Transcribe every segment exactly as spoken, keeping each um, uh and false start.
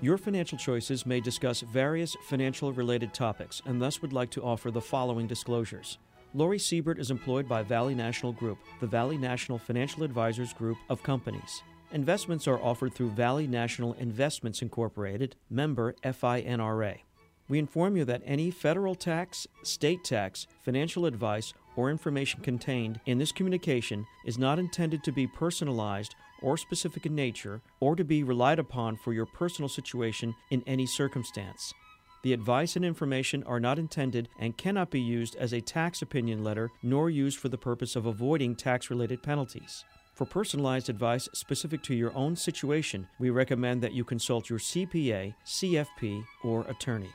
Your Financial Choices may discuss various financial-related topics and thus would like to offer the following disclosures. Lori Siebert is employed by Valley National Group, the Valley National Financial Advisors Group of companies. Investments are offered through Valley National Investments Incorporated, member F I N R A. We inform you that any federal tax, state tax, financial advice, or information contained in this communication is not intended to be personalized or specific in nature or to be relied upon for your personal situation in any circumstance. The advice and information are not intended and cannot be used as a tax opinion letter nor used for the purpose of avoiding tax-related penalties. For personalized advice specific to your own situation, we recommend that you consult your C P A, C F P, or attorney.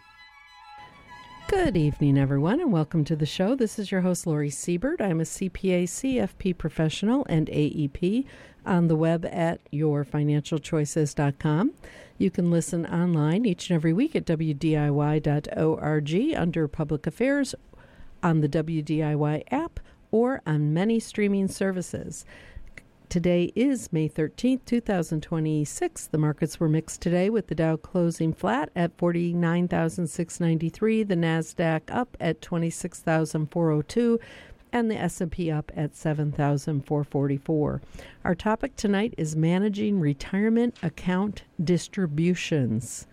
Good evening, everyone, and welcome to the show. This is your host, Lori Siebert. I'm a C P A, C F P professional and A E P on the web at your financial choices dot com. You can listen online each and every week at w d i y dot org under Public Affairs, on the W D I Y app, or on many streaming services. Today is May thirteenth, twenty twenty-six. The markets were mixed today with the Dow closing flat at forty-nine thousand six hundred ninety-three, the NASDAQ up at twenty-six thousand four hundred two, and the S and P up at seven thousand four hundred forty-four. Our topic tonight is managing retirement account distributions.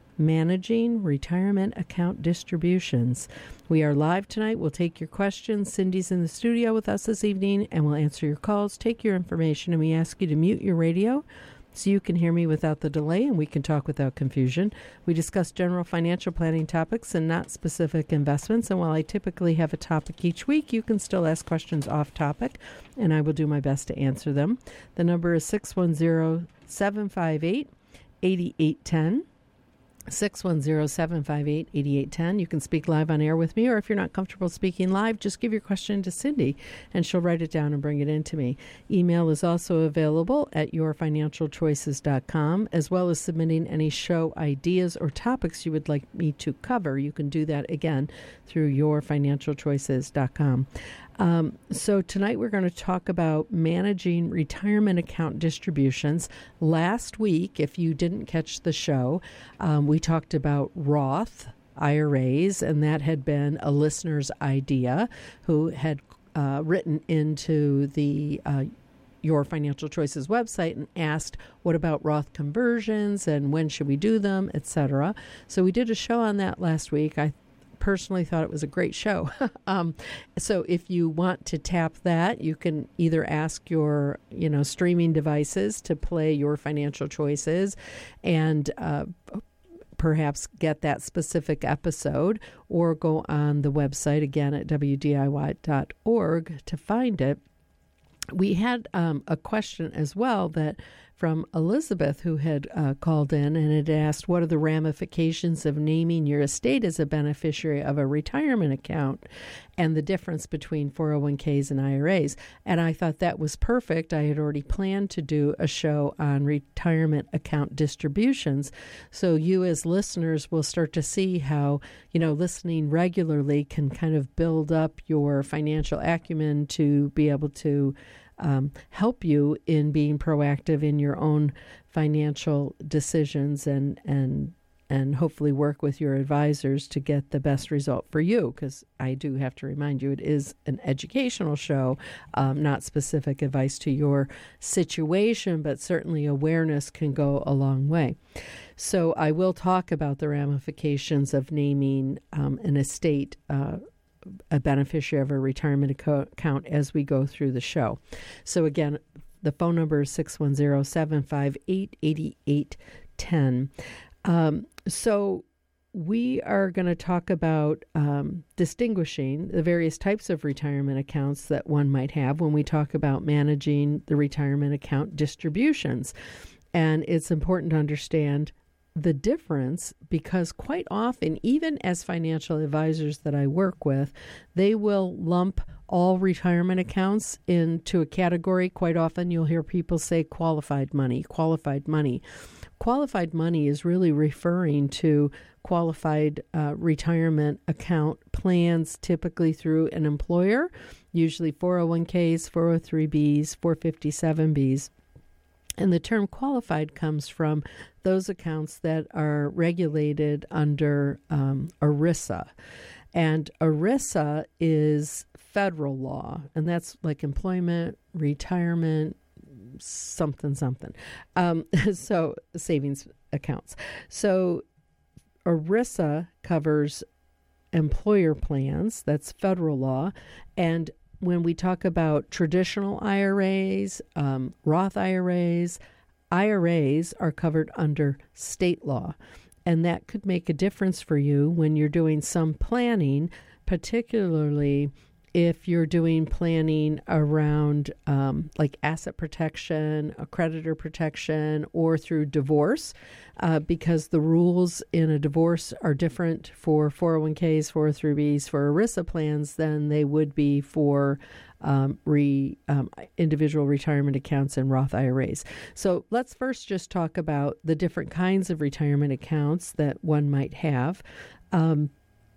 Managing retirement account distributions. We are live tonight. We'll take your questions. Cindy's in the studio with us this evening, and we'll answer your calls, take your information, and we ask you to mute your radio so you can hear me without the delay and we can talk without confusion. We discuss general financial planning topics and not specific investments, and while I typically have a topic each week, you can still ask questions off topic, and I will do my best to answer them. The number is six one zero, seven five eight, eight eight one zero. six one zero, seven five eight, eight eight one zero. You can speak live on air with me, or if you're not comfortable speaking live, just give your question to Cindy, and she'll write it down and bring it in to me. Email is also available at your financial choices dot com, as well as submitting any show ideas or topics you would like me to cover. You can do that, again, through your financial choices dot com. Um, so tonight we're going to talk about managing retirement account distributions. Last week, if you didn't catch the show, um, we talked about Roth I R As, and that had been a listener's idea who had uh, written into the uh, Your Financial Choices website and asked, what about Roth conversions and when should we do them, et cetera. So we did a show on that last week. I personally thought it was a great show. um, so if you want to tap that, you can either ask your, you know, streaming devices to play Your Financial Choices and uh, perhaps get that specific episode, or go on the website again at w d i y dot org to find it. We had um, a question as well that from Elizabeth, who had uh, called in and had asked, what are the ramifications of naming your estate as a beneficiary of a retirement account and the difference between four oh one k's and I R As? And I thought that was perfect. I had already planned to do a show on retirement account distributions. So you as listeners will start to see how, you know, listening regularly can kind of build up your financial acumen to be able to Um, help you in being proactive in your own financial decisions and and and hopefully work with your advisors to get the best result for you, because I do have to remind you it is an educational show, um, not specific advice to your situation, but certainly awareness can go a long way. So I will talk about the ramifications of naming um, an estate uh a beneficiary of a retirement account as we go through the show. So again, the phone number is six one zero, seven five eight, eight eight one zero. Um, so we are going to talk about um, distinguishing the various types of retirement accounts that one might have when we talk about managing the retirement account distributions. And it's important to understand the difference, because quite often, even as financial advisors that I work with, they will lump all retirement accounts into a category. Quite often you'll hear people say qualified money, qualified money. Qualified money is really referring to qualified uh, retirement account plans, typically through an employer, usually four oh one k's, four oh three b's, four fifty-seven b's. And the term qualified comes from those accounts that are regulated under um, ERISA. And ERISA is federal law, and that's like employment, retirement, something, something. Um, so savings accounts. So ERISA covers employer plans, that's federal law, and when we talk about traditional I R As, um, Roth I R As, I R As are covered under state law. And that could make a difference for you when you're doing some planning, particularly if you're doing planning around um, like asset protection, a creditor protection, or through divorce, uh, because the rules in a divorce are different for four oh one k's, four oh three b's, for ERISA plans than they would be for um, re, um, individual retirement accounts and Roth I R As. So let's first just talk about the different kinds of retirement accounts that one might have, um,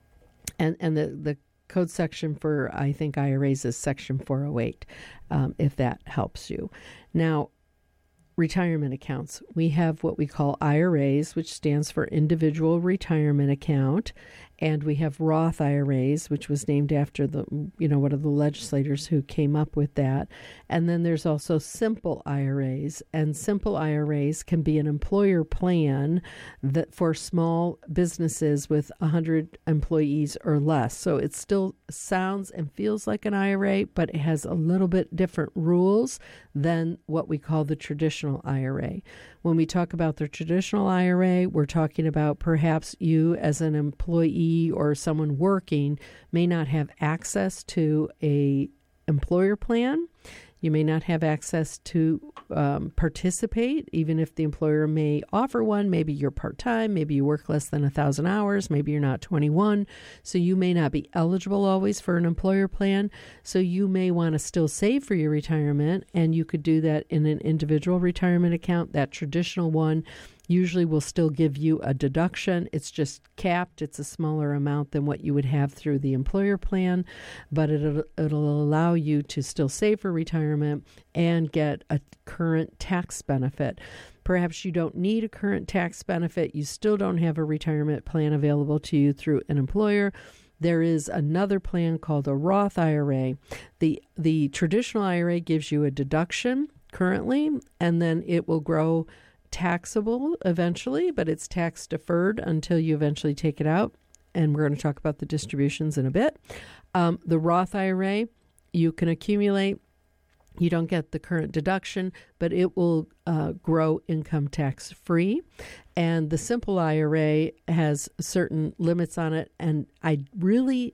and and the the code section for, I think, I R As is section four oh eight, um, if that helps you. Now, retirement accounts. We have what we call I R As, which stands for Individual Retirement Account, and we have Roth I R As, which was named after the, you know, one of the legislators who came up with that. And then there's also simple I R As, and simple I R As can be an employer plan that for small businesses with one hundred employees or less. So it still sounds and feels like an I R A, but it has a little bit different rules than what we call the traditional I R A. When we talk about the traditional I R A, we're talking about perhaps you as an employee or someone working may not have access to a employer plan. You may not have access to um, participate, even if the employer may offer one. Maybe you're part-time, maybe you work less than one thousand hours, maybe you're not twenty-one, so you may not be eligible always for an employer plan. So you may want to still save for your retirement, and you could do that in an individual retirement account. That traditional one usually will still give you a deduction. It's just capped. It's a smaller amount than what you would have through the employer plan, but it'll, it'll allow you to still save for retirement and get a current tax benefit. Perhaps you don't need a current tax benefit. You still don't have a retirement plan available to you through an employer. There is another plan called a Roth I R A. The, the traditional I R A gives you a deduction currently, and then it will grow taxable eventually, but it's tax deferred until you eventually take it out. And we're going to talk about the distributions in a bit. Um, the Roth I R A, you can accumulate. You don't get the current deduction, but it will uh, grow income tax free. And the simple I R A has certain limits on it, and I really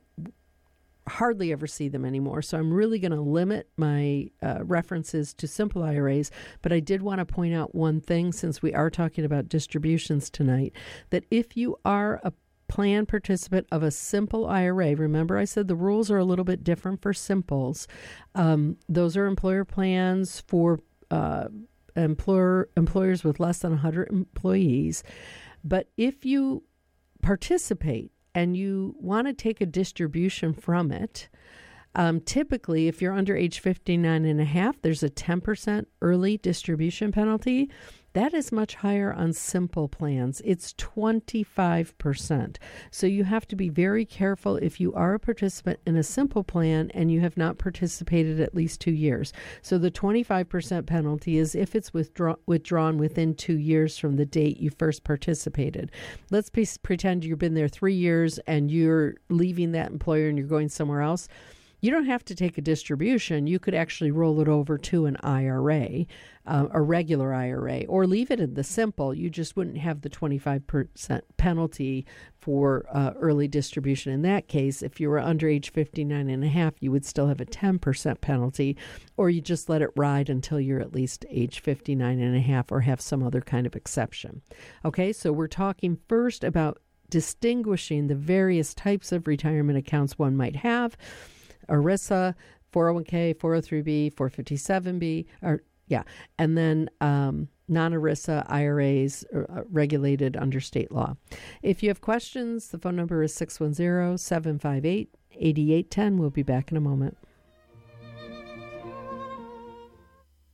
hardly ever see them anymore. So I'm really going to limit my uh, references to simple I R As. But I did want to point out one thing, since we are talking about distributions tonight, that if you are a plan participant of a simple I R A, remember I said the rules are a little bit different for simples. Um, those are employer plans for uh, employer employers with less than one hundred employees. But if you participate and you want to take a distribution from it, um, typically, if you're under age fifty-nine and a half, there's a ten percent early distribution penalty. That is much higher on simple plans. It's twenty-five percent. So you have to be very careful if you are a participant in a simple plan and you have not participated at least two years. So the twenty-five percent penalty is if it's withdraw- withdrawn within two years from the date you first participated. Let's be, pretend you've been there three years and you're leaving that employer and you're going somewhere else. You don't have to take a distribution. You could actually roll it over to an I R A, uh, a regular I R A, or leave it in the simple. You just wouldn't have the twenty-five percent penalty for uh, early distribution. In that case, if you were under age fifty-nine and a half, you would still have a ten percent penalty, or you just let it ride until you're at least age fifty-nine and a half or have some other kind of exception. Okay, so we're talking first about distinguishing the various types of retirement accounts one might have. ERISA, four oh one k, four oh three b, four fifty-seven b, or yeah, and then um, non-ERISA I R As uh, regulated under state law. If you have questions, the phone number is six one zero, seven five eight, eight eight one zero. We'll be back in a moment.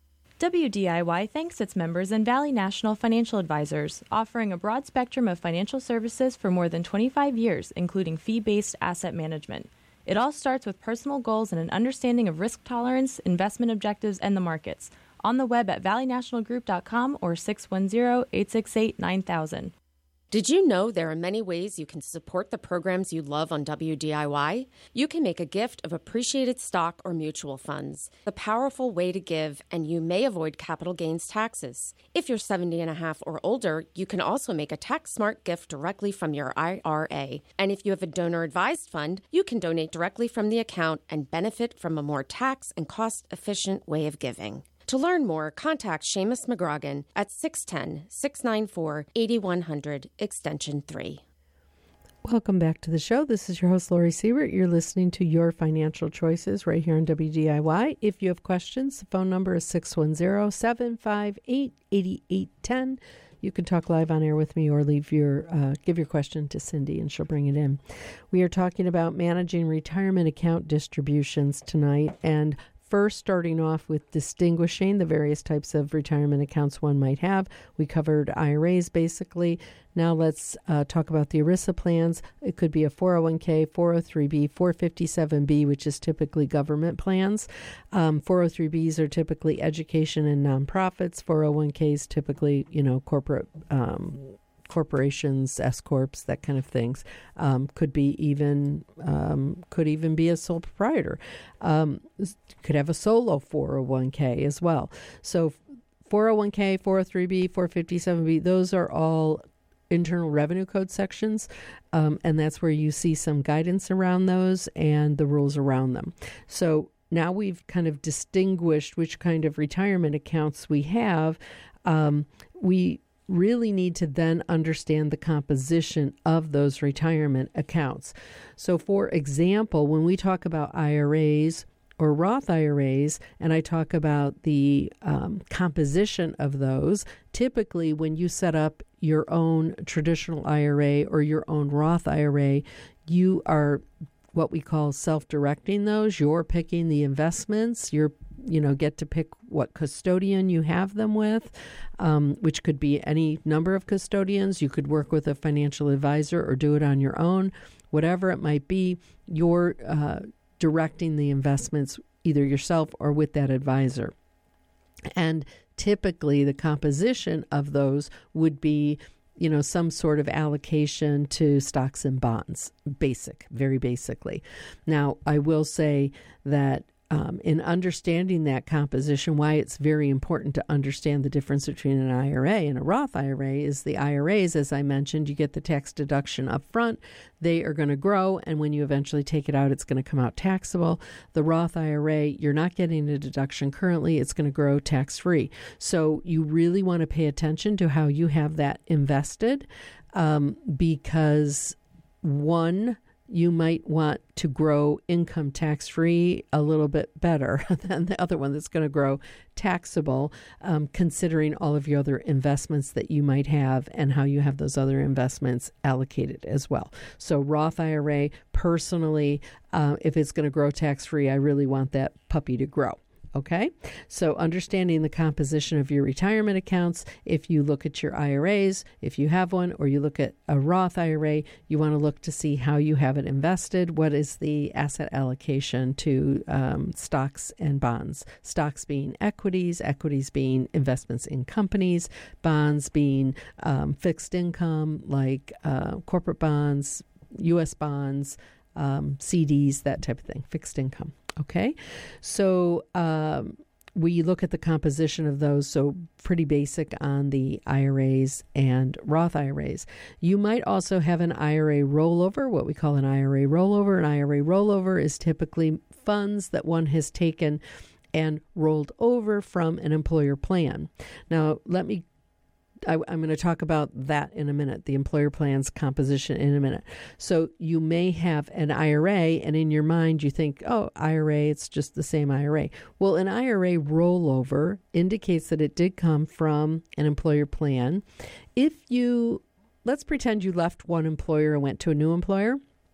W D I Y thanks its members and Valley National Financial Advisors, offering a broad spectrum of financial services for more than twenty-five years, including fee-based asset management. It all starts with personal goals and an understanding of risk tolerance, investment objectives, and the markets. On the web at valley national group dot com or six one zero, eight six eight, nine thousand. Did you know there are many ways you can support the programs you love on W D I Y? You can make a gift of appreciated stock or mutual funds, the powerful way to give, and you may avoid capital gains taxes. If you're seventy and a half or older, you can also make a tax-smart gift directly from your I R A. And if you have a donor-advised fund, you can donate directly from the account and benefit from a more tax and cost-efficient way of giving. To learn more, contact Seamus McGrogan at six one zero, six nine four, eight one zero zero, extension three. Welcome back to the show. This is your host, Lori Siebert. You're listening to Your Financial Choices right here on W D I Y. If you have questions, the phone number is six one zero, seven five eight, eight eight one zero. You can talk live on air with me or leave your uh, give your question to Cindy and she'll bring it in. We are talking about managing retirement account distributions tonight, and first, starting off with distinguishing the various types of retirement accounts one might have. We covered I R As basically. Now let's uh, talk about the ERISA plans. It could be a four oh one k, four oh three b, four fifty-seven b, which is typically government plans. Um, four oh three b's are typically education and nonprofits. four oh one k's typically, you know, corporate um corporations, S-corps, that kind of things. Um, could be even um, could even be a sole proprietor. Um, could have a solo four oh one k as well. So four oh one k, four oh three b, four fifty-seven b, those are all Internal Revenue Code sections, um, and that's where you see some guidance around those and the rules around them. So now we've kind of distinguished which kind of retirement accounts we have. Um, we really need to then understand the composition of those retirement accounts. So, for example, when we talk about I R As or Roth I R As, and I talk about the um, composition of those, typically when you set up your own traditional I R A or your own Roth I R A, you are what we call self-directing those. You're picking the investments. You're you know, get to pick what custodian you have them with, um, which could be any number of custodians. You could work with a financial advisor or do it on your own. Whatever it might be, you're uh, directing the investments either yourself or with that advisor. And typically the composition of those would be, you know, some sort of allocation to stocks and bonds, basic, very basically. Now, I will say that Um, in understanding that composition, why it's very important to understand the difference between an I R A and a Roth I R A is the I R As, as I mentioned, you get the tax deduction up front. They are going to grow, and when you eventually take it out, it's going to come out taxable. The Roth I R A, you're not getting a deduction currently. It's going to grow tax-free. So you really want to pay attention to how you have that invested um, because, one, you might want to grow income tax-free a little bit better than the other one that's going to grow taxable, um, considering all of your other investments that you might have and how you have those other investments allocated as well. So Roth I R A, personally, uh, if it's going to grow tax-free, I really want that puppy to grow. Okay, so understanding the composition of your retirement accounts, if you look at your I R As, if you have one, or you look at a Roth I R A, you want to look to see how you have it invested. What is the asset allocation to um, stocks and bonds? Stocks being equities, equities being investments in companies, bonds being um, fixed income like uh, corporate bonds, U S bonds, um, C Ds, that type of thing, fixed income. Okay, so um, we look at the composition of those, so pretty basic on the I R As and Roth I R As. You might also have an I R A rollover, what we call an I R A rollover. An I R A rollover is typically funds that one has taken and rolled over from an employer plan. Now, let me I, I'm going to talk about that in a minute, the employer plan's composition in a minute. So you may have an I R A, and in your mind you think, oh, I R A, it's just the same I R A. Well, an I R A rollover indicates that it did come from an employer plan. If you, let's pretend you left one employer and went to a new employer.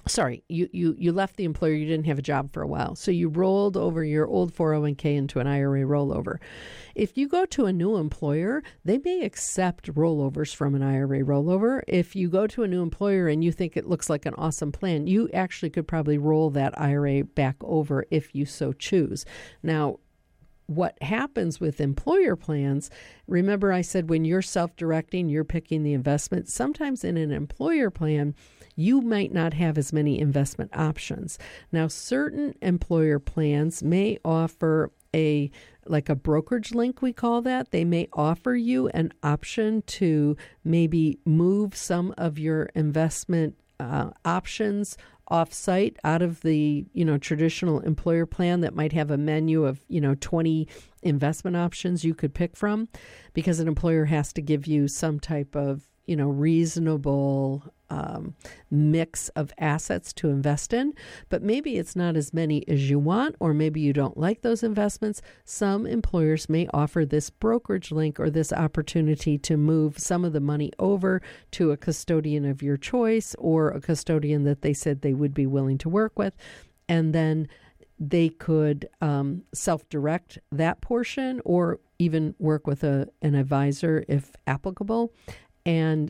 Sorry, you, you, you left the employer, you didn't have a job for a while. So you rolled over your old four oh one k into an I R A rollover. If you go to a new employer, they may accept rollovers from an I R A rollover. If you go to a new employer and you think it looks like an awesome plan, you actually could probably roll that I R A back over if you so choose. Now, what happens with employer plans, remember I said when you're self-directing, you're picking the investment. Sometimes in an employer plan, you might not have as many investment options. Now, certain employer plans may offer a like a brokerage link, we call that. They may offer you an option to maybe move some of your investment uh, options off-site out of the, you know, traditional employer plan that might have a menu of, you know, twenty investment options you could pick from, because an employer has to give you some type of, you know, reasonable um, mix of assets to invest in. But maybe it's not as many as you want, or maybe you don't like those investments. Some employers may offer this brokerage link or this opportunity to move some of the money over to a custodian of your choice, or a custodian that they said they would be willing to work with. And then they could um, self-direct that portion, or even work with a an advisor if applicable, and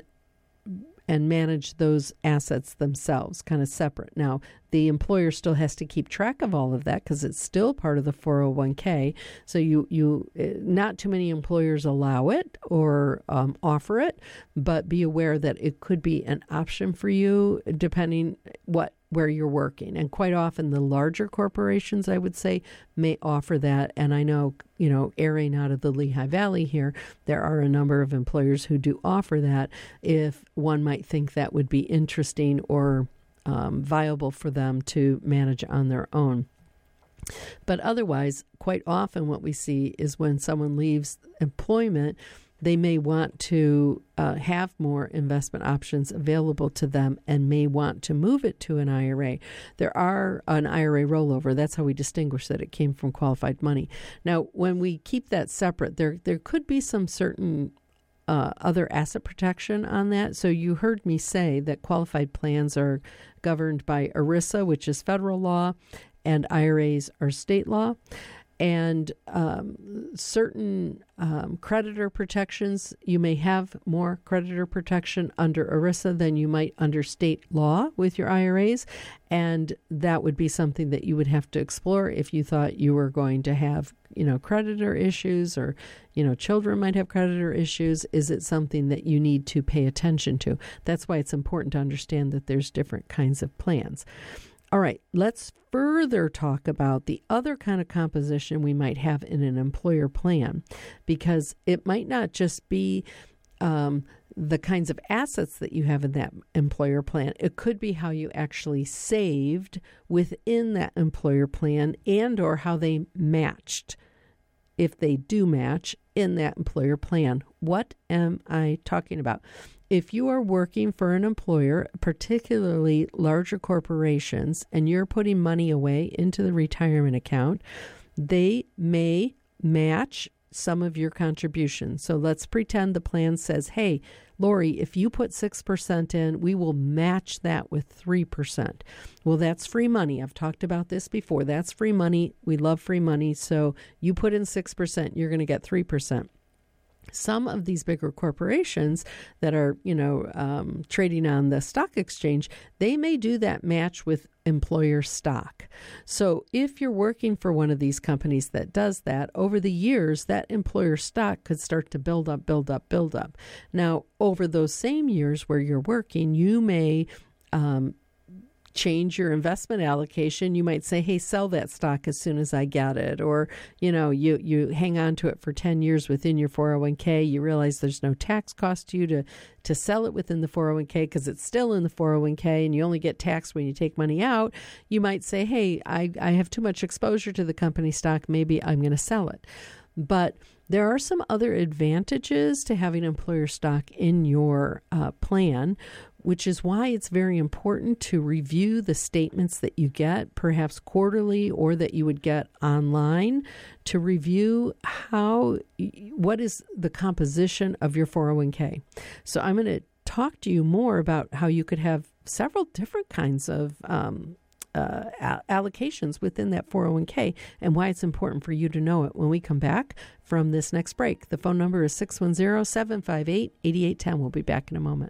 and manage those assets themselves, kind of separate. Now, the employer still has to keep track of all of that because it's still part of the four oh one k. So you, you not too many employers allow it or um, offer it, but be aware that it could be an option for you depending what where you're working. And quite often the larger corporations, I would say, may offer that. And I know, you know, airing out of the Lehigh Valley here, there are a number of employers who do offer that if one might think that would be interesting or um, viable for them to manage on their own. But otherwise, quite often what we see is when someone leaves employment, they may want to uh, have more investment options available to them and may want to move it to an I R A. There are an I R A rollover. That's how we distinguish that it came from qualified money. Now, when we keep that separate, there there could be some certain uh, other asset protection on that. So you heard me say that qualified plans are governed by ERISA, which is federal law, and I R As are state law. And um, certain um, creditor protections, you may have more creditor protection under ERISA than you might under state law with your I R As. And that would be something that you would have to explore if you thought you were going to have, you know, creditor issues, or, you know, children might have creditor issues. Is it something that you need to pay attention to? That's why it's important to understand that there's different kinds of plans. All right, let's further talk about the other kind of composition we might have in an employer plan, because it might not just be um, the kinds of assets that you have in that employer plan. It could be how you actually saved within that employer plan, and or how they matched, if they do match, in that employer plan. What am I talking about? If you are working for an employer, particularly larger corporations, and you're putting money away into the retirement account, they may match some of your contributions. So let's pretend the plan says, hey, Lori, if you put six percent in, we will match that with three percent. Well, that's free money. I've talked about this before. That's free money. We love free money. So you put in six percent, you're going to get three percent. Some of these bigger corporations that are, you know, um, trading on the stock exchange, they may do that match with employer stock. So if you're working for one of these companies that does that, over the years, that employer stock could start to build up, build up, build up. Now, over those same years where you're working, you may um, change your investment allocation. You might say, hey, sell that stock as soon as I get it. Or, you know, you, you hang on to it for ten years within your four oh one k. You realize there's no tax cost to you to, to sell it within the four oh one k because it's still in the four oh one k and you only get taxed when you take money out. You might say, hey, I, I have too much exposure to the company stock. Maybe I'm going to sell it. But there are some other advantages to having employer stock in your uh, plan, which is why it's very important to review the statements that you get, perhaps quarterly, or that you would get online, to review how, what is the composition of your four oh one k. So I'm going to talk to you more about how you could have several different kinds of um, uh, a- allocations within that four oh one k, and why it's important for you to know it when we come back from this next break. The phone number is six one zero, seven five eight, eight eight one zero. We'll be back in a moment.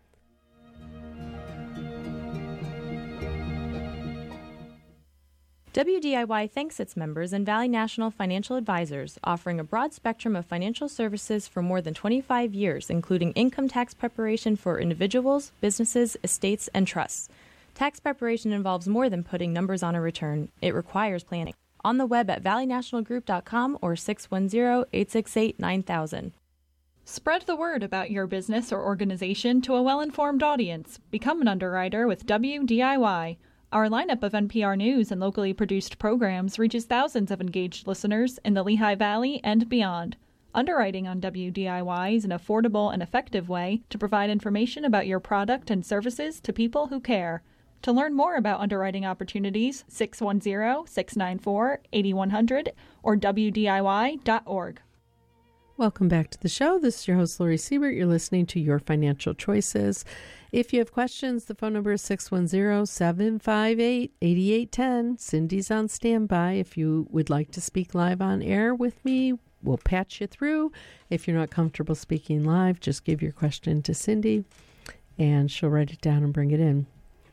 W D I Y thanks its members and Valley National Financial Advisors, offering a broad spectrum of financial services for more than twenty-five years, including income tax preparation for individuals, businesses, estates, and trusts. Tax preparation involves more than putting numbers on a return. It requires planning. On the web at valley national group dot com or six one zero, eight six eight, nine thousand. Spread the word about your business or organization to a well-informed audience. Become an underwriter with W D I Y. Our lineup of N P R News and locally produced programs reaches thousands of engaged listeners in the Lehigh Valley and beyond. Underwriting on W D I Y is an affordable and effective way to provide information about your product and services to people who care. To learn more about underwriting opportunities, six one zero, six nine four, eight one zero zero or w d i y dot org. Welcome back to the show. This is your host, Lori Siebert. You're listening to Your Financial Choices. If you have questions, the phone number is six one zero, seven five eight, eight eight one zero. Cindy's on standby. If you would like to speak live on air with me, we'll patch you through. If you're not comfortable speaking live, just give your question to Cindy, and she'll write it down and bring it in.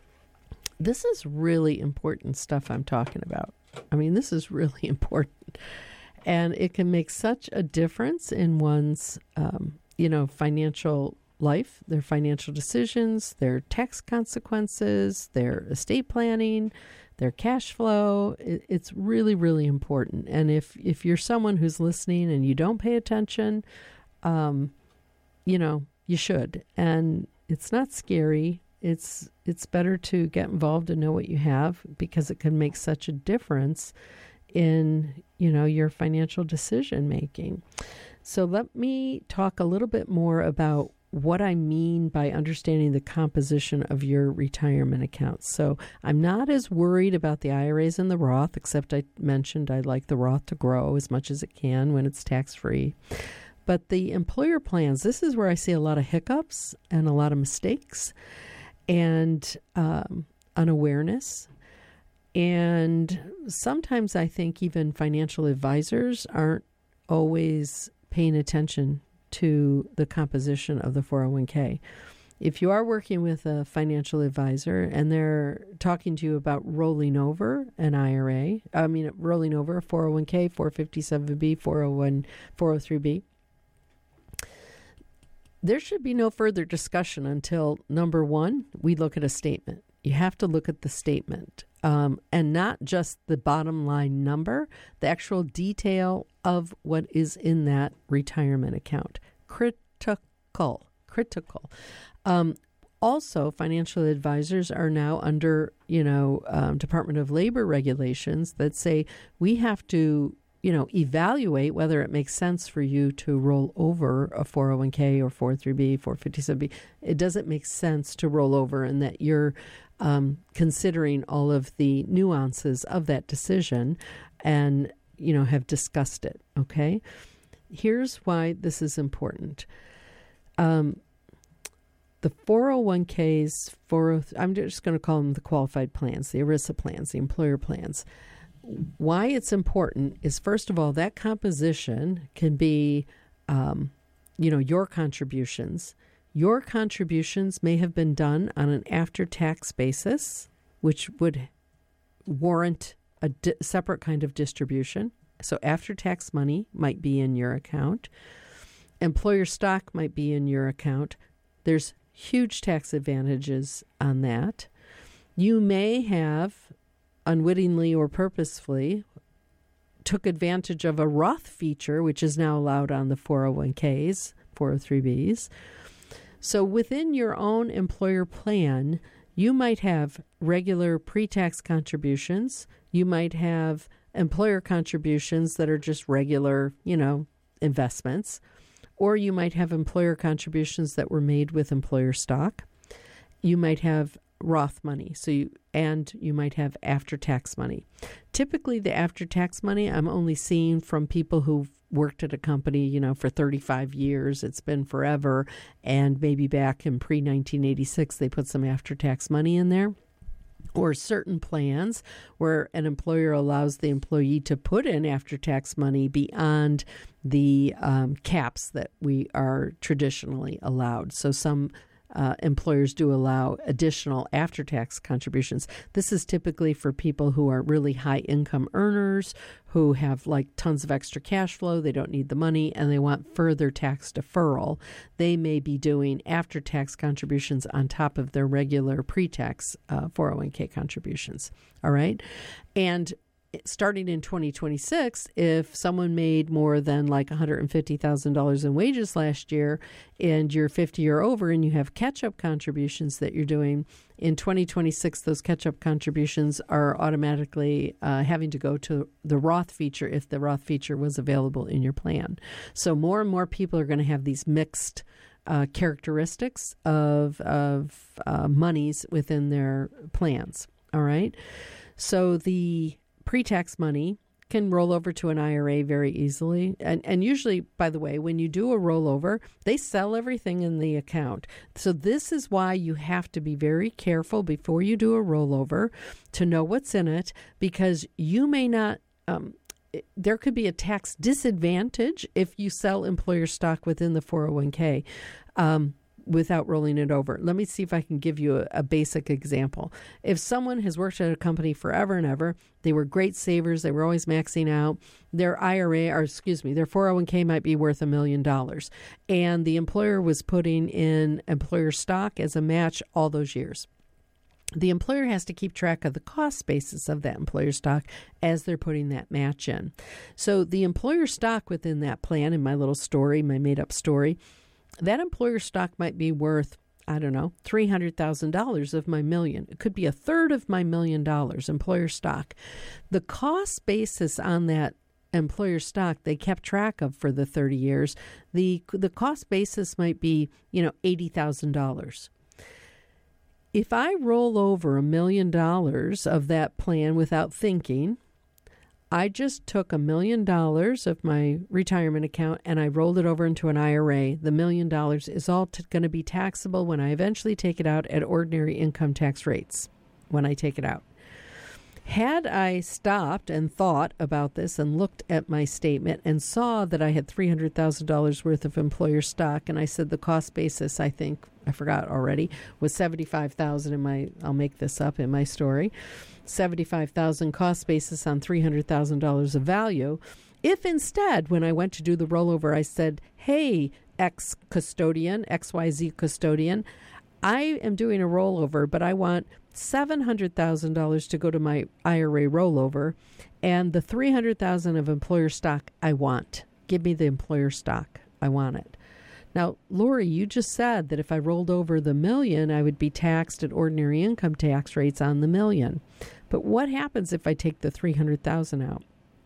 This is really important stuff I'm talking about. I mean, this is really important. And it can make such a difference in one's, um, you know, financial life, their financial decisions, their tax consequences, their estate planning, their cash flow. It, it's really, really important. And if, if you're someone who's listening and you don't pay attention, um, you know, you should. And it's not scary. It's it's better to get involved and know what you have, because it can make such a difference in, you know, your financial decision making. So let me talk a little bit more about what I mean by understanding the composition of your retirement accounts. So I'm not as worried about the I R As and the Roth, except I mentioned I like the Roth to grow as much as it can when it's tax-free. But the employer plans, this is where I see a lot of hiccups and a lot of mistakes and um, unawareness. And sometimes I think even financial advisors aren't always paying attention to the composition of the four oh one k. If you are working with a financial advisor and they're talking to you about rolling over an I R A, I mean, rolling over a four oh one k, four fifty-seven b, four oh one, four oh three b, there should be no further discussion until, number one, we look at a statement. You have to look at the statement. Um, and not just the bottom line number, the actual detail of what is in that retirement account. Critical, critical. Um, also, financial advisors are now under, you know, um, Department of Labor regulations that say we have to, you know, evaluate whether it makes sense for you to roll over a four oh one k or four oh three b, four fifty-seven b. It doesn't make sense to roll over, and that you're Um, considering all of the nuances of that decision and, you know, have discussed it, okay? Here's why this is important. Um, the four oh one k's, four oh, I'm just going to call them the qualified plans, the ERISA plans, the employer plans. Why it's important is, first of all, that composition can be, um, you know, your contributions. Your contributions may have been done on an after-tax basis, which would warrant a di- separate kind of distribution. So after-tax money might be in your account. Employer stock might be in your account. There's huge tax advantages on that. You may have, unwittingly or purposefully, took advantage of a Roth feature, which is now allowed on the four oh one k's, four oh three b's. So within your own employer plan, you might have regular pre-tax contributions. You might have employer contributions that are just regular, you know, investments. Or you might have employer contributions that were made with employer stock. You might have Roth money, so you, and you might have after-tax money. Typically, the after-tax money I'm only seeing from people who've worked at a company, you know, for thirty-five years. It's been forever. And maybe back in pre nineteen eighty-six, they put some after-tax money in there. Or certain plans where an employer allows the employee to put in after-tax money beyond the um, caps that we are traditionally allowed. So some uh, employers do allow additional after-tax contributions. This is typically for people who are really high-income earners, who have like tons of extra cash flow, they don't need the money, and they want further tax deferral. They may be doing after-tax contributions on top of their regular pre-tax uh, four oh one k contributions. All right? And starting in twenty twenty-six, if someone made more than like one hundred fifty thousand dollars in wages last year and you're fifty or over and you have catch-up contributions that you're doing, in twenty twenty-six, those catch-up contributions are automatically uh, having to go to the Roth feature if the Roth feature was available in your plan. So more and more people are going to have these mixed uh, characteristics of, of uh, monies within their plans. All right? So the pre-tax money can roll over to an I R A very easily. And and usually, by the way, when you do a rollover, they sell everything in the account. So this is why you have to be very careful before you do a rollover to know what's in it, because you may not, um, there could be a tax disadvantage if you sell employer stock within the four oh one k. Um, without rolling it over. Let me see if I can give you a, a basic example. If someone has worked at a company forever and ever, they were great savers, they were always maxing out, their I R A, or excuse me, their four oh one k might be worth a million dollars, and the employer was putting in employer stock as a match all those years. The employer has to keep track of the cost basis of that employer stock as they're putting that match in. So the employer stock within that plan, in my little story, my made-up story, that employer stock might be worth, I don't know, three hundred thousand dollars of my million. It could be a third of my million dollars employer stock. The cost basis on that employer stock they kept track of for the thirty years, the the cost basis might be, you know, eighty thousand dollars. If I roll over a million dollars of that plan without thinking, I just took a million dollars of my retirement account and I rolled it over into an I R A. The million dollars is all t- going to be taxable when I eventually take it out at ordinary income tax rates when I take it out. Had I stopped and thought about this and looked at my statement and saw that I had three hundred thousand dollars worth of employer stock, and I said the cost basis, I think, I forgot already, was seventy-five thousand dollars in my, I'll make this up in my story, seventy-five thousand dollars cost basis on three hundred thousand dollars of value. If instead, when I went to do the rollover, I said, hey, X custodian, X Y Z custodian, I am doing a rollover, but I want seven hundred thousand dollars to go to my I R A rollover, and the three hundred thousand dollars of employer stock I want. Give me the employer stock. I want it. Now, Lori, you just said that if I rolled over the million, I would be taxed at ordinary income tax rates on the million. But what happens if I take the three hundred thousand dollars out?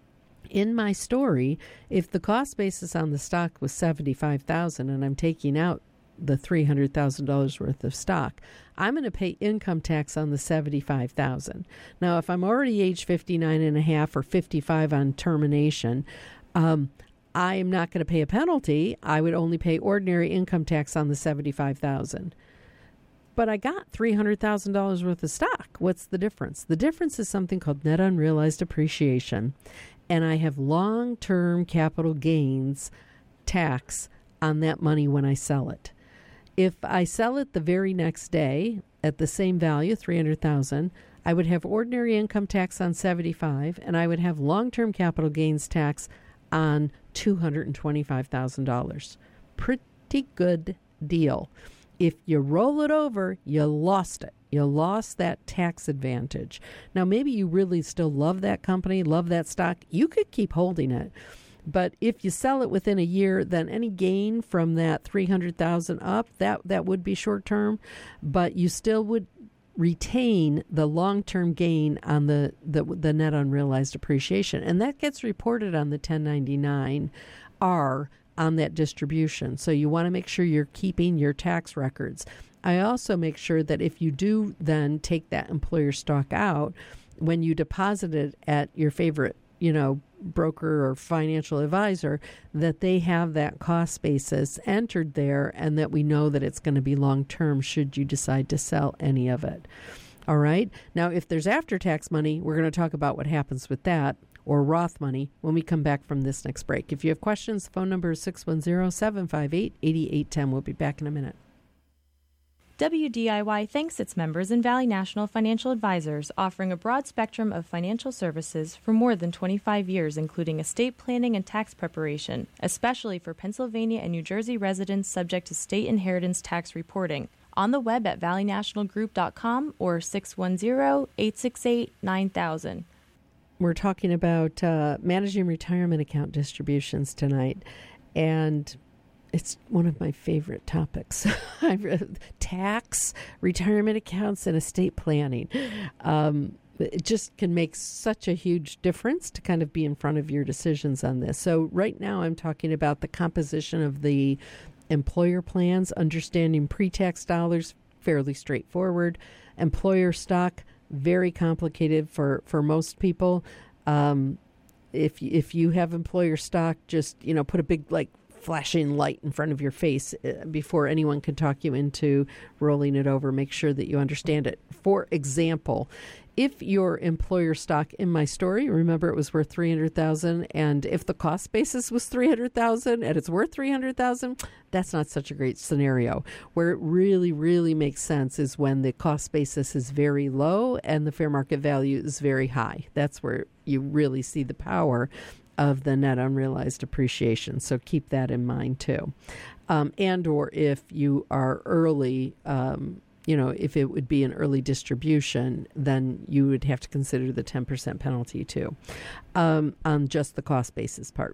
In my story, if the cost basis on the stock was seventy-five thousand dollars and I'm taking out the three hundred thousand dollars worth of stock, I'm going to pay income tax on the seventy-five thousand dollars. Now, if I'm already age fifty-nine and a half or fifty-five on termination, um, I am not going to pay a penalty. I would only pay ordinary income tax on the seventy-five thousand dollars. But I got three hundred thousand dollars worth of stock. What's the difference? The difference is something called net unrealized appreciation. And I have long-term capital gains tax on that money when I sell it. If I sell it the very next day at the same value, three hundred thousand dollars, I would have ordinary income tax on seventy-five thousand dollars, and I would have long-term capital gains tax on two hundred twenty-five thousand dollars. Pretty good deal. If you roll it over, you lost it. You lost that tax advantage. Now, maybe you really still love that company, love that stock. You could keep holding it. But if you sell it within a year, then any gain from that three hundred thousand dollars up, that, that would be short term. But you still would retain the long-term gain on the, the, the net unrealized appreciation. And that gets reported on the ten ninety-nine R on that distribution. So you want to make sure you're keeping your tax records. I also make sure that if you do then take that employer stock out, when you deposit it at your favorite, you know, broker or financial advisor, that they have that cost basis entered there and that we know that it's going to be long-term should you decide to sell any of it. All right. Now, if there's after-tax money, we're going to talk about what happens with that, or Roth money, when we come back from this next break. If you have questions, the phone number is six one zero, seven five eight, eight eight one zero. We'll be back in a minute. W D I Y thanks its members and Valley National Financial Advisors, offering a broad spectrum of financial services for more than twenty-five years, including estate planning and tax preparation, especially for Pennsylvania and New Jersey residents subject to state inheritance tax reporting. On the web at valley national group dot com or six one zero, eight six eight, nine thousand. We're talking about uh, managing retirement account distributions tonight, and it's one of my favorite topics. Tax, retirement accounts, and estate planning. Um, it just can make such a huge difference to kind of be in front of your decisions on this. So right now I'm talking about the composition of the employer plans, understanding pre-tax dollars, fairly straightforward. Employer stock, very complicated for, for most people. Um, if if you have employer stock, just, you know, put a big, like, flashing light in front of your face before anyone can talk you into rolling it over. Make sure that you understand it. For example, if your employer stock in my story, remember it was worth three hundred thousand dollars, and if the cost basis was three hundred thousand dollars and it's worth three hundred thousand dollars, that's not such a great scenario. Where it really, really makes sense is when the cost basis is very low and the fair market value is very high. That's where you really see the power of the net unrealized appreciation. So keep that in mind too. Um, and or if you are early, um, you know, if it would be an early distribution, then you would have to consider the ten percent penalty too, um, on just the cost basis part.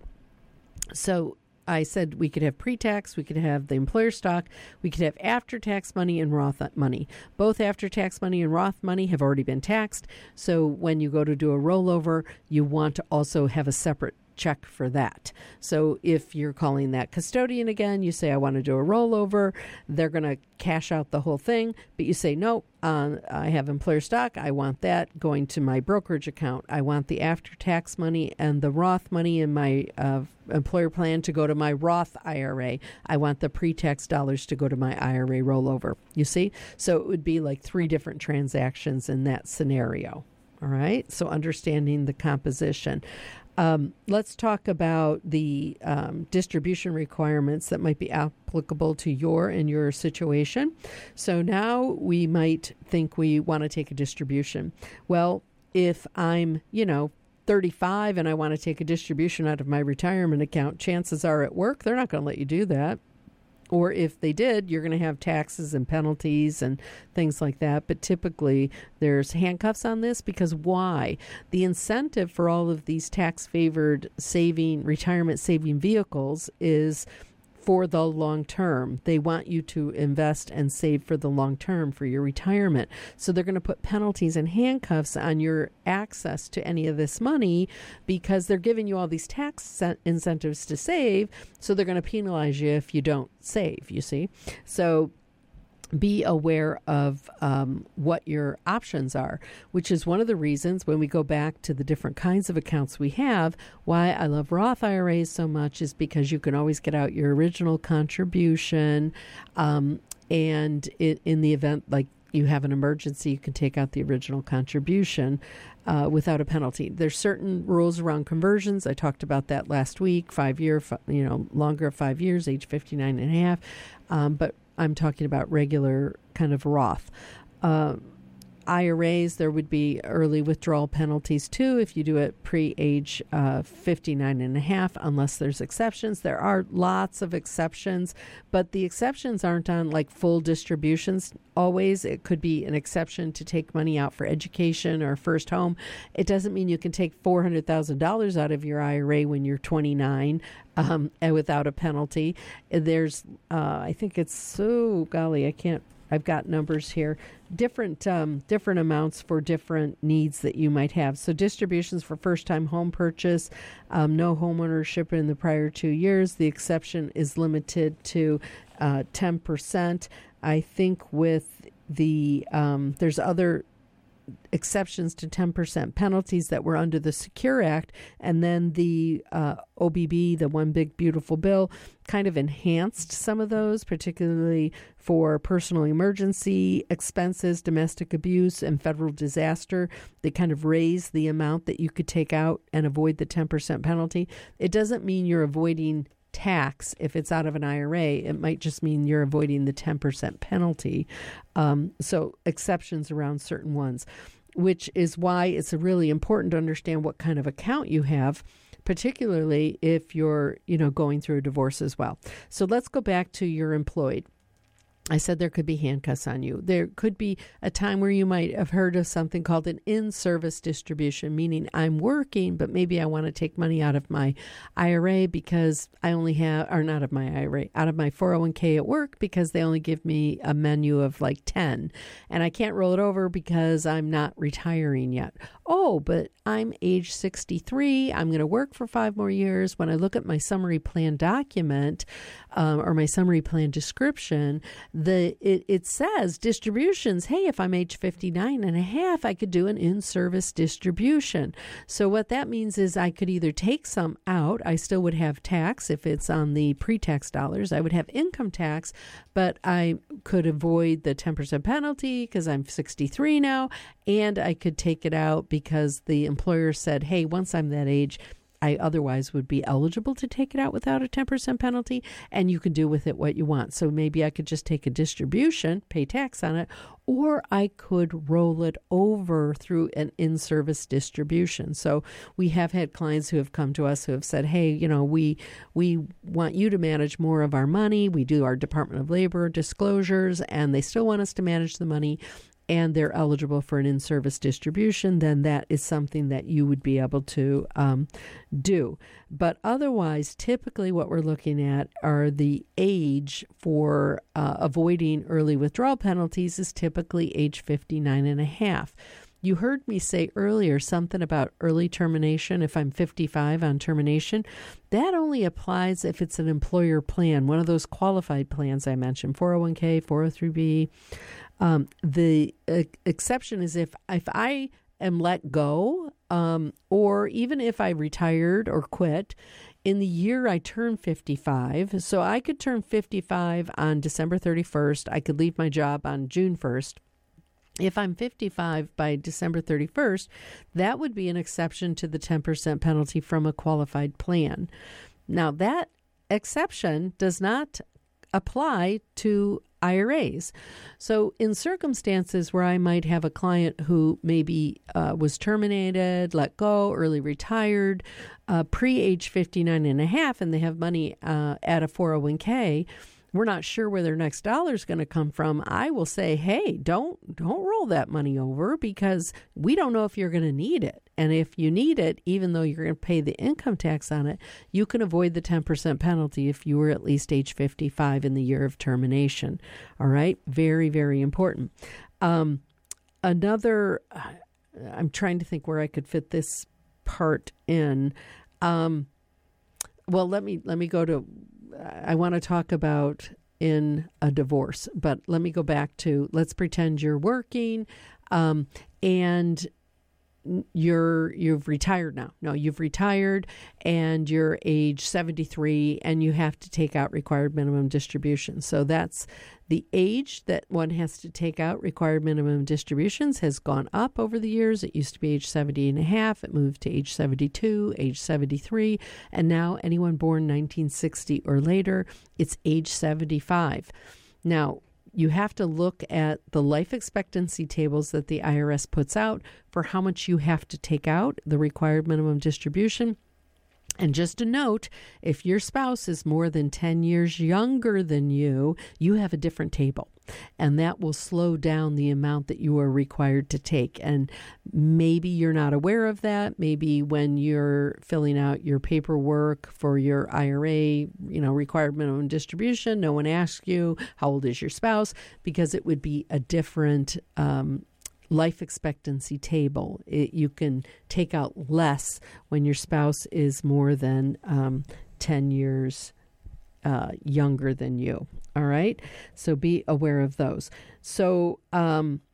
So I said we could have pre-tax, we could have the employer stock, we could have after-tax money and Roth money. Both after-tax money and Roth money have already been taxed. So when you go to do a rollover, you want to also have a separate check for that. So if you're calling that custodian again, you say, I want to do a rollover. They're going to cash out the whole thing. But you say, no, uh, I have employer stock. I want that going to my brokerage account. I want the after-tax money and the Roth money in my uh, employer plan to go to my Roth I R A. I want the pre-tax dollars to go to my I R A rollover. You see? So it would be like three different transactions in that scenario. All right? So understanding the composition. Um, let's talk about the um, distribution requirements that might be applicable to your and your situation. So now we might think we want to take a distribution. Well, if I'm, you know, thirty-five and I want to take a distribution out of my retirement account, chances are at work, they're not going to let you do that. Or if they did, you're going to have taxes and penalties and things like that. But typically, there's handcuffs on this because why? The incentive for all of these tax-favored saving, retirement saving vehicles is for the long term. They want you to invest and save for the long term for your retirement. So they're going to put penalties and handcuffs on your access to any of this money because they're giving you all these tax incentives to save. So they're going to penalize you if you don't save, you see. So be aware of um, what your options are, which is one of the reasons when we go back to the different kinds of accounts we have, why I love Roth I R As so much is because you can always get out your original contribution. Um, and it, in the event like you have an emergency, you can take out the original contribution uh, without a penalty. There's certain rules around conversions. I talked about that last week, five year, you know, longer of five years, age fifty-nine and a half. Um, but I'm talking about regular kind of Roth. Uh, I R As, there would be early withdrawal penalties too if you do it pre-age uh, fifty-nine and a half, unless there's exceptions. There are lots of exceptions, but the exceptions aren't on like full distributions always. It could be an exception to take money out for education or first home. It doesn't mean you can take four hundred thousand dollars out of your I R A when you're twenty-nine um, and without a penalty. There's, uh, I think it's, so golly, I can't, I've got numbers here, different um, different amounts for different needs that you might have. So distributions for first-time home purchase, um, no home ownership in the prior two years. The exception is limited to uh, ten percent. I think with the, um, there's other exceptions to ten percent penalties that were under the Secure Act, and then the uh, O B B, the One Big Beautiful Bill, kind of enhanced some of those, particularly for personal emergency expenses, domestic abuse, and federal disaster. They kind of raised the amount that you could take out and avoid the ten percent penalty. It doesn't mean you're avoiding tax if it's out of an I R A. It might just mean you're avoiding the ten percent penalty. Um, so exceptions around certain ones, which is why it's really important to understand what kind of account you have, particularly if you're, you know, going through a divorce as well. So let's go back to your employed. I said there could be handcuffs on you. There could be a time where you might have heard of something called an in-service distribution, meaning I'm working, but maybe I want to take money out of my I R A because I only have, or not of my I R A, out of my four oh one k at work because they only give me a menu of like ten. And I can't roll it over because I'm not retiring yet. Oh, but I'm age sixty-three. I'm going to work for five more years. When I look at my summary plan document um, or my summary plan description, the it, it says distributions. Hey, if I'm age fifty-nine and a half, I could do an in-service distribution. So what that means is I could either take some out. I still would have tax if it's on the pre-tax dollars. I would have income tax, but I could avoid the ten percent penalty because I'm sixty-three now, and I could take it out because the employer said, hey, once I'm that age, I otherwise would be eligible to take it out without a ten percent penalty, and you can do with it what you want. So maybe I could just take a distribution, pay tax on it, or I could roll it over through an in-service distribution. So we have had clients who have come to us who have said, hey, you know, we we want you to manage more of our money. We do our Department of Labor disclosures, and they still want us to manage the money, and they're eligible for an in-service distribution. Then that is something that you would be able to um, do. But otherwise, typically what we're looking at are the age for uh, avoiding early withdrawal penalties is typically age fifty-nine and a half. You heard me say earlier something about early termination. If I'm fifty-five on termination, that only applies if it's an employer plan, one of those qualified plans I mentioned, four oh one k, four oh three b. Um, the uh, exception is if if I am let go, um, or even if I retired or quit in the year I turn fifty-five. So I could turn fifty-five on December thirty-first. I could leave my job on June first. If I'm fifty-five by December thirty-first, that would be an exception to the ten percent penalty from a qualified plan. Now, that exception does not apply to I R As. So in circumstances where I might have a client who maybe uh, was terminated, let go, early retired, uh, pre-age fifty-nine and a half, and they have money uh, at a four oh one k, we're not sure where their next dollar is going to come from, I will say, hey, don't don't roll that money over because we don't know if you're going to need it. And if you need it, even though you're going to pay the income tax on it, you can avoid the ten percent penalty if you were at least age fifty-five in the year of termination. All right? Very, very important. Um, another, I'm trying to think where I could fit this part in. Um, well, let me let me go to, I want to talk about in a divorce, but let me go back to, let's pretend you're working um, and you're you've retired now. No, you've retired and you're age seventy-three and you have to take out required minimum distribution. So that's the age that one has to take out required minimum distributions has gone up over the years. It used to be age seventy and a half. It moved to age seventy-two, age seventy-three, and now anyone born nineteen sixty or later, it's age seventy-five. Now, you have to look at the life expectancy tables that the I R S puts out for how much you have to take out, the required minimum distribution. And just a note, if your spouse is more than ten years younger than you, you have a different table. And that will slow down the amount that you are required to take. And maybe you're not aware of that. Maybe when you're filling out your paperwork for your I R A, you know, required minimum distribution, no one asks you, how old is your spouse? Because it would be a different um life expectancy table. It, you can take out less when your spouse is more than um, ten years uh, younger than you. All right? So be aware of those. So um,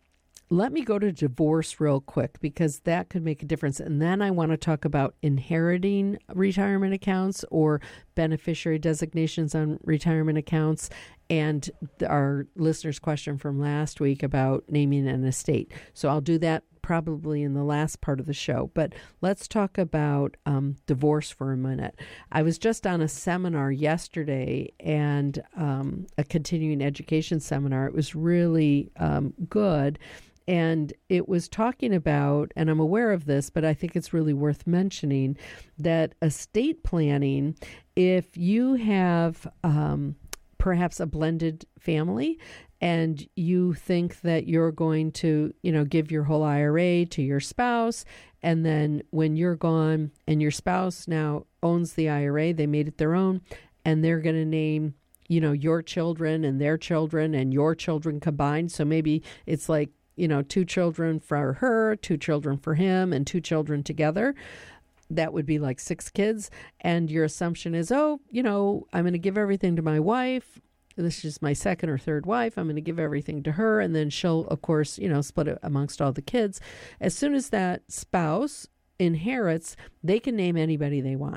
let me go to divorce real quick because that could make a difference. And then I want to talk about inheriting retirement accounts or beneficiary designations on retirement accounts and our listener's question from last week about naming an estate. So I'll do that probably in the last part of the show. But let's talk about um, divorce for a minute. I was just on a seminar yesterday and um, a continuing education seminar. It was really um, good. And it was talking about, and I'm aware of this, but I think it's really worth mentioning, that estate planning, if you have um, perhaps a blended family and you think that you're going to, you know, give your whole I R A to your spouse, and then when you're gone and your spouse now owns the I R A, they made it their own, and they're going to name, you know, your children and their children and your children combined. So maybe it's like, you know, two children for her, two children for him, and two children together. That would be like six kids. And your assumption is, oh, you know, I'm going to give everything to my wife. This is my second or third wife. I'm going to give everything to her. And then she'll, of course, you know, split it amongst all the kids. As soon as that spouse inherits, they can name anybody they want.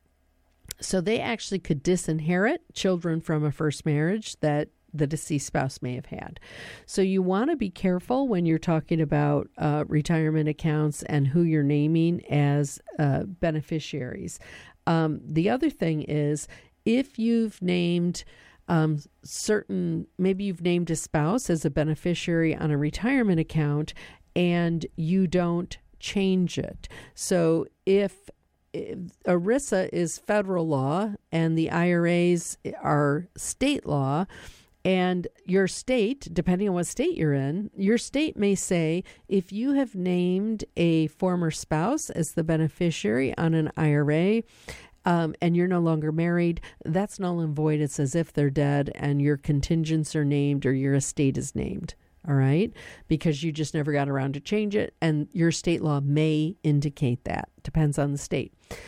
So they actually could disinherit children from a first marriage that the deceased spouse may have had. So you want to be careful when you're talking about uh, retirement accounts and who you're naming as uh, beneficiaries. Um, the other thing is, if you've named um, certain, maybe you've named a spouse as a beneficiary on a retirement account and you don't change it. So if ERISA is federal law and the I R As are state law, and your state, depending on what state you're in, your state may say, if you have named a former spouse as the beneficiary on an I R A um, and you're no longer married, that's null and void. It's as if they're dead and your contingents are named or your estate is named. All right, because you just never got around to change it, and your state law may indicate that. Depends on the state.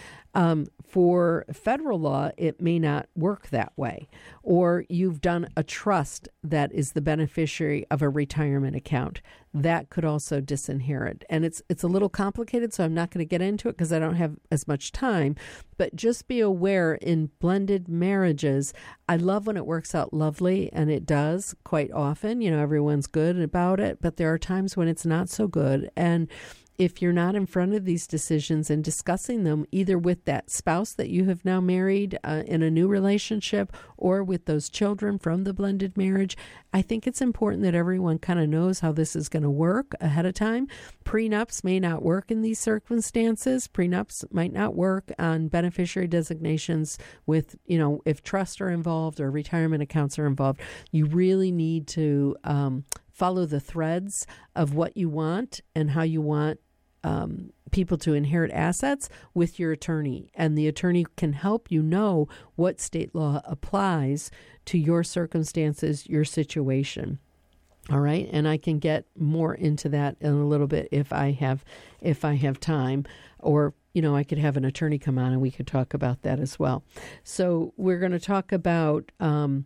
Um, for federal law, it may not work that way. Or you've done a trust that is the beneficiary of a retirement account. That could also disinherit. And it's it's a little complicated, so I'm not going to get into it because I don't have as much time. But just be aware, in blended marriages, I love when it works out lovely, and it does quite often. You know, everyone's good about it, but there are times when it's not so good. And if you're not in front of these decisions and discussing them either with that spouse that you have now married uh, in a new relationship or with those children from the blended marriage, I think it's important that everyone kind of knows how this is going to work ahead of time. Prenups may not work in these circumstances. Prenups might not work on beneficiary designations with, you know, if trusts are involved or retirement accounts are involved. You really need to um, follow the threads of what you want and how you want Um, people to inherit assets with your attorney, and the attorney can help you know what state law applies to your circumstances, your situation. All right, and I can get more into that in a little bit if I have if I have time, or you know, I could have an attorney come on and we could talk about that as well. So we're going to talk about Um,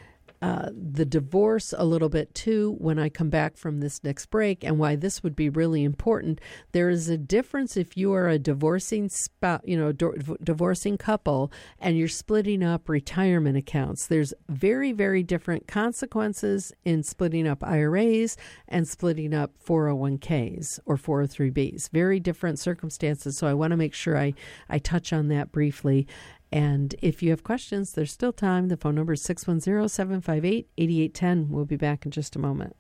Uh, the divorce a little bit too when I come back from this next break, and why this would be really important. There is a difference if you are a divorcing spouse, you know, do- divorcing couple, and you're splitting up retirement accounts. There's very, very different consequences in splitting up I R As and splitting up four oh one k's or four oh three b's. Very different circumstances. So I want to make sure I, I touch on that briefly. And if you have questions, there's still time. The phone number is six one zero, seven five eight, eight eight one zero. We'll be back in just a moment.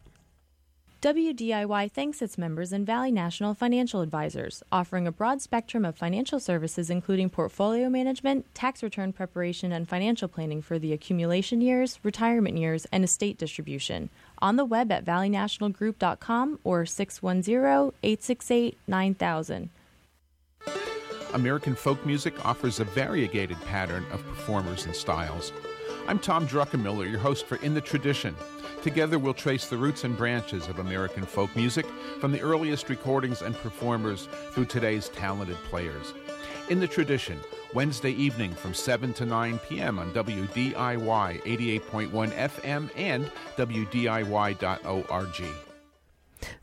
W D I Y thanks its members and Valley National Financial Advisors, offering a broad spectrum of financial services including portfolio management, tax return preparation, and financial planning for the accumulation years, retirement years, and estate distribution. On the web at valley national group dot com or six one zero, eight six eight, nine thousand. American folk music offers a variegated pattern of performers and styles. I'm Tom Druckenmiller, your host for In the Tradition. Together we'll trace the roots and branches of American folk music from the earliest recordings and performers through today's talented players. In the Tradition, Wednesday evening from seven to nine p.m. on W D I Y eighty-eight point one F M and W D I Y dot org.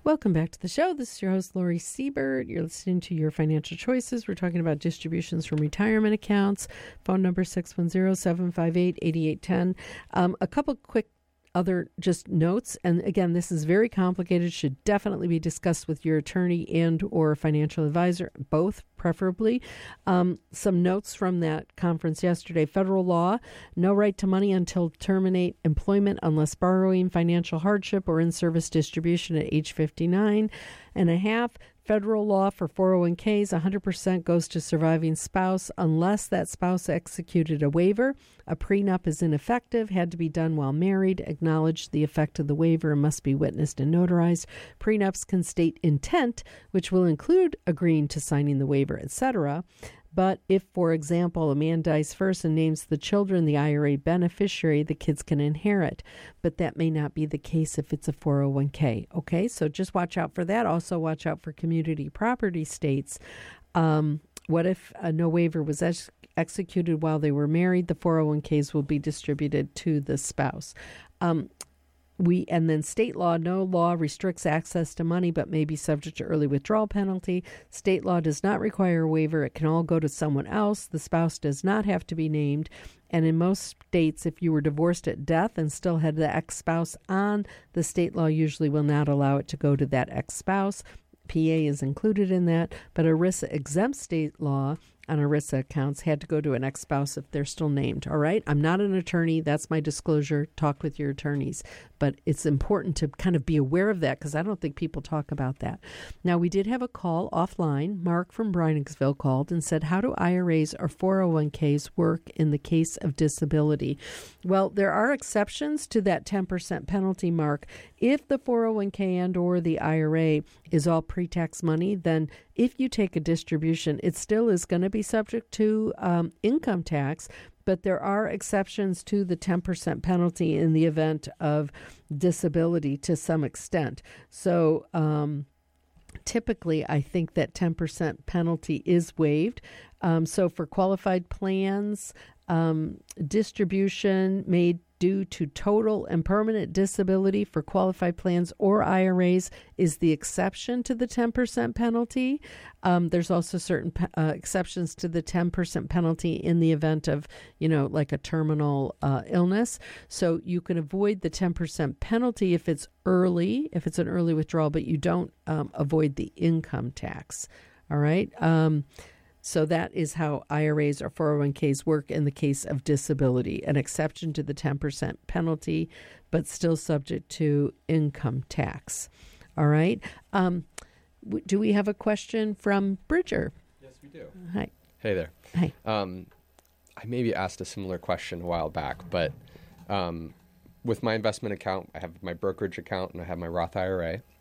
Welcome back to the show. This is your host, Lori Siebert. You're listening to Your Financial Choices. We're talking about distributions from retirement accounts. Phone number six one zero, seven five eight, eight eight one zero. Um, a couple quick other just notes. And again, this is very complicated, should definitely be discussed with your attorney and or financial advisor, both preferably. Um, some notes from that conference yesterday. Federal law, no right to money until terminate employment unless borrowing, financial hardship, or in-service distribution at age fifty-nine and a half. Federal law for four oh one k's, one hundred percent goes to surviving spouse unless that spouse executed a waiver. A prenup is ineffective, had to be done while married, acknowledged the effect of the waiver, and must be witnessed and notarized. Prenups can state intent, which will include agreeing to signing the waiver, et cetera. But if, for example, a man dies first and names the children the I R A beneficiary, the kids can inherit. But that may not be the case if it's a four oh one k. Okay, so just watch out for that. Also watch out for community property states. Um, what if uh, no waiver was ex- executed while they were married? The four oh one k's will be distributed to the spouse. Um, We and then state law, no law restricts access to money but may be subject to early withdrawal penalty. State law does not require a waiver. It can all go to someone else. The spouse does not have to be named. And in most states, if you were divorced at death and still had the ex-spouse on, the state law usually will not allow it to go to that ex-spouse. P A is included in that, but ERISA exempts state law on ERISA accounts had to go to an ex-spouse if they're still named. All right? I'm not an attorney. That's my disclosure. Talk with your attorneys. But it's important to kind of be aware of that because I don't think people talk about that. Now, we did have a call offline. Mark from Breiningsville called and said, how do I R As or four oh one k's work in the case of disability? Well, there are exceptions to that ten percent penalty mark. If the four oh one k and or the I R A is all pre-tax money, then if you take a distribution, it still is going to be subject to um, income tax, but there are exceptions to the ten percent penalty in the event of disability to some extent. So um, typically, I think that ten percent penalty is waived. Um, so for qualified plans, um, distribution made due to total and permanent disability for qualified plans or I R As is the exception to the ten percent penalty. Um, there's also certain uh, exceptions to the ten percent penalty in the event of, you know, like a terminal uh, illness. So you can avoid the ten percent penalty if it's early, if it's an early withdrawal, but you don't um, avoid the income tax. All right. Um, So that is how I R As or four oh one k's work in the case of disability, an exception to the ten percent penalty, but still subject to income tax. All right. Um, w- do we have a question from Bridger? Yes, we do. Hi. Hey there. Hi. Um, I maybe asked a similar question a while back, but um, with my investment account, I have my brokerage account and I have my Roth I R A.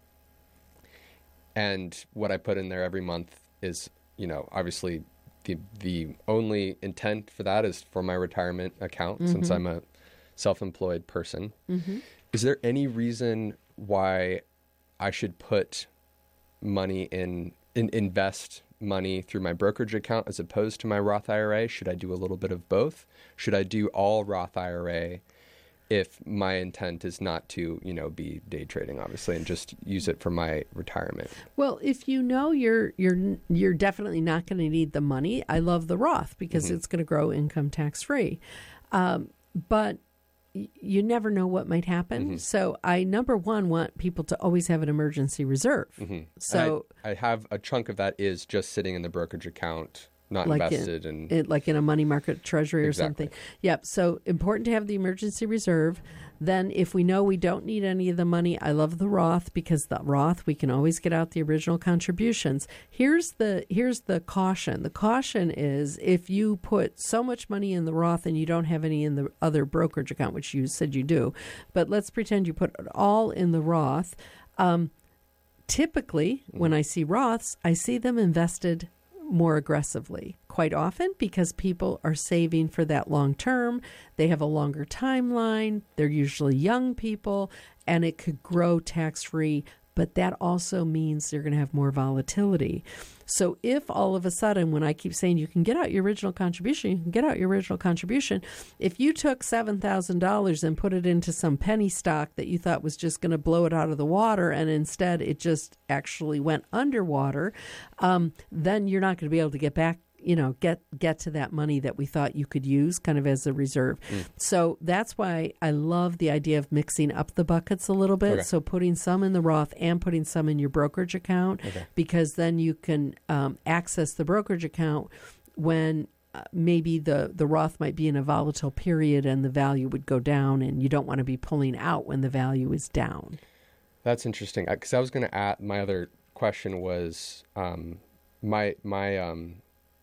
And what I put in there every month is, you know, obviously the the only intent for that is for my retirement account, mm-hmm. since I'm a self-employed person. Mm-hmm. Is there any reason why I should put money in, in, invest money through my brokerage account as opposed to my Roth I R A? Should I do a little bit of both? Should I do all Roth I R A if my intent is not to, you know, be day trading, obviously, and just use it for my retirement? Well, if you know you're you're you're definitely not going to need the money, I love the Roth because mm-hmm. it's going to grow income tax free. Um, but y- you never know what might happen. Mm-hmm. So I, number one, want people to always have an emergency reserve. Mm-hmm. So I, I have a chunk of that is just sitting in the brokerage account, not like invested in, in, like in a money market treasury or exactly. something. Yep. So important to have the emergency reserve. Then if we know we don't need any of the money, I love the Roth because the Roth, we can always get out the original contributions. Here's the here's the caution. The caution is if you put so much money in the Roth and you don't have any in the other brokerage account, which you said you do, but let's pretend you put it all in the Roth. Um, typically, mm-hmm. when I see Roths, I see them invested more aggressively quite often because people are saving for that long term. They have a longer timeline. They're usually young people, and it could grow tax-free but that also means you're going to have more volatility. So if all of a sudden, when I keep saying you can get out your original contribution, you can get out your original contribution, if you took seven thousand dollars and put it into some penny stock that you thought was just going to blow it out of the water, and instead it just actually went underwater, um, then you're not going to be able to get back you know, get get to that money that we thought you could use kind of as a reserve. Mm. So that's why I love the idea of mixing up the buckets a little bit. Okay. So putting some in the Roth and putting some in your brokerage account, okay. because then you can um, access the brokerage account when uh, maybe the, the Roth might be in a volatile period and the value would go down, and you don't want to be pulling out when the value is down. That's interesting, because I was going to add, my other question was um, my my um,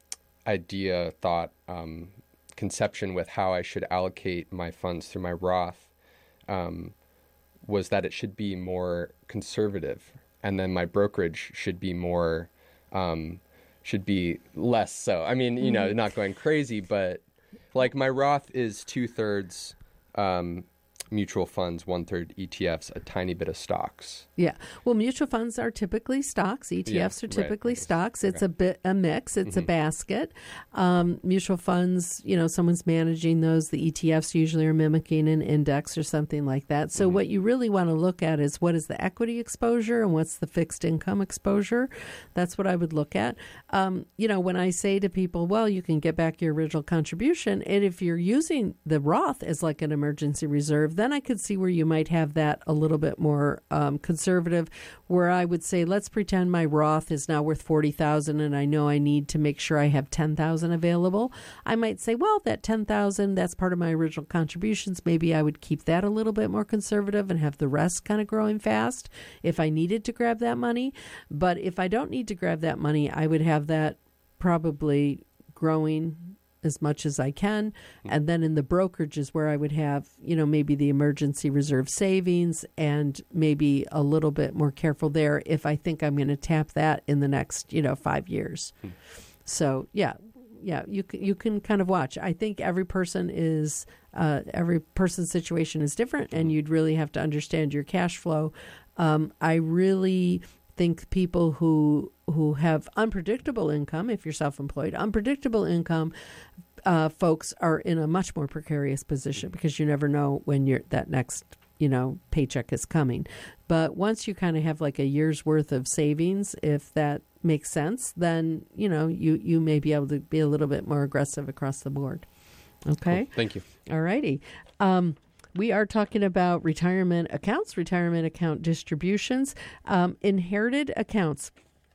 idea, thought, um, conception with how I should allocate my funds through my Roth um, was that it should be more conservative, and then my brokerage should be more, um, should be less so. I mean, you know, not going crazy, but like my Roth is two thirds um, mutual funds, one third E T Fs, a tiny bit of stocks. Yeah. Well, mutual funds are typically stocks. E T Fs yeah, are typically right. stocks. It's okay. a bit a mix. It's mm-hmm. a basket. Um, mutual funds, you know, someone's managing those. The E T Fs usually are mimicking an index or something like that. So mm-hmm. what you really want to look at is what is the equity exposure and what's the fixed income exposure. That's what I would look at. Um, you know, when I say to people, well, you can get back your original contribution, and if you're using the Roth as like an emergency reserve, then I could see where you might have that a little bit more um, conservative, where I would say, let's pretend my Roth is now worth forty thousand dollars and I know I need to make sure I have ten thousand dollars available. I might say, well, that ten thousand dollars, that's part of my original contributions. Maybe I would keep that a little bit more conservative and have the rest kind of growing fast if I needed to grab that money. But if I don't need to grab that money, I would have that probably growing as much as I can. And then in the brokerage is where I would have, you know, maybe the emergency reserve savings and maybe a little bit more careful there if I think I'm going to tap that in the next, you know, five years. Hmm. So, yeah, yeah, you can, you can kind of watch. I think every person is, uh, every person's situation is different, and you'd really have to understand your cash flow. Um, I really think people who who have unpredictable income, if you're self-employed, unpredictable income, uh, folks are in a much more precarious position because you never know when you're that next, you know, paycheck is coming. But once you kind of have like a year's worth of savings, if that makes sense, then, you know, you, you may be able to be a little bit more aggressive across the board. Okay. Cool. Thank you. All righty. Um, We are talking about retirement accounts, retirement account distributions, um, inherited accounts.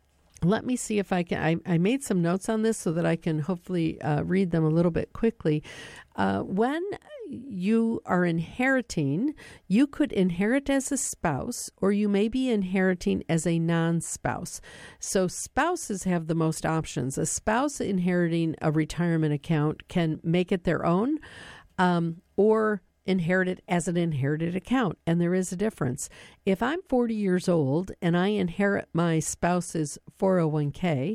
Let me see if I can. I, I made some notes on this so that I can hopefully uh, read them a little bit quickly. Uh, when you are inheriting, you could inherit as a spouse, or you may be inheriting as a non-spouse. So spouses have the most options. A spouse inheriting a retirement account can make it their own, um, or inherit it as an inherited account. And there is a difference. If I'm forty years old and I inherit my spouse's four oh one k,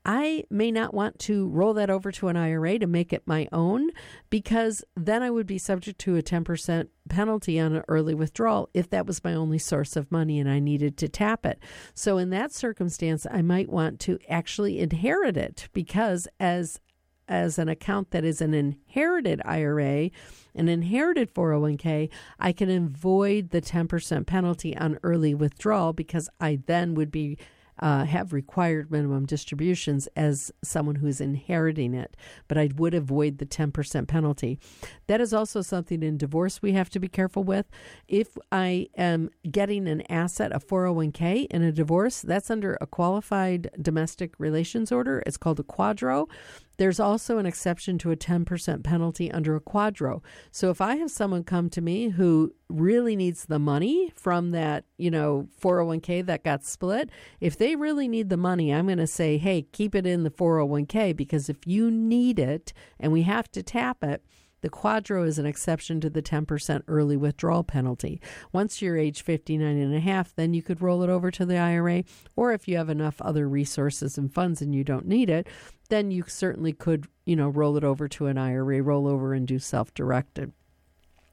I may not want to roll that over to an I R A to make it my own, because then I would be subject to a ten percent penalty on an early withdrawal if that was my only source of money and I needed to tap it. So in that circumstance, I might want to actually inherit it, because as as an account that is an inherited I R A, an inherited four oh one k, I can avoid the ten percent penalty on early withdrawal, because I then would be uh, have required minimum distributions as someone who's inheriting it, but I would avoid the ten percent penalty. That is also something in divorce we have to be careful with. If I am getting an asset, a four oh one k in a divorce, that's under a qualified domestic relations order. It's called a quadro. There's also an exception to a ten percent penalty under a quadro. So if I have someone come to me who really needs the money from that, you know, four oh one k that got split, if they really need the money, I'm going to say, hey, keep it in the four oh one k, because if you need it and we have to tap it, the quadro is an exception to the ten percent early withdrawal penalty. Once you're age fifty-nine and a half, then you could roll it over to the I R A, or if you have enough other resources and funds and you don't need it, then you certainly could, you know, roll it over to an I R A, roll over and do self-directed.